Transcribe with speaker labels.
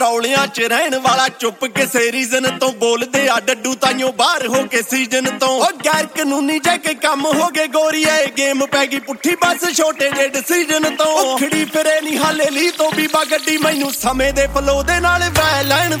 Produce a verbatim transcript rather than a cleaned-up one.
Speaker 1: ਰੌਲਿਆਂ ਚ ਰਹਿਣ ਵਾਲਾ ਚੁੱਪ ਕਿਸੇ ਰੀਜ਼ਨ ਤੋਂ ਬੋਲਦੇ ਆ ਡੱਡੂ ਤਾਈਓ ਬਾਹਰ ਹੋ ਕੇ ਸੀਜ਼ਨ ਤੋਂ ਉਹ ਗੈਰ ਕਾਨੂੰਨੀ ਜੇ ਕੇ ਕੰਮ ਹੋ ਗਏ ਗੋਰੀਏ ਗੇਮ ਪੈ ਗਈ ਪੁੱਠੀ ਬਸ ਛੋਟੇ ਜੇ ਡਿਸੀਜਨ ਤੋਂ ਖੜੀ ਫਿਰੇ ਨਹੀਂ ਹਾਲੇ ਲਈ ਤੋਂ ਬੀਬਾ ਗੱਡੀ ਮੈਨੂੰ ਸਮੇਂ ਦੇ ਫਲੋ ਦੇ ਨਾਲ ਵੈ ਲੈਣ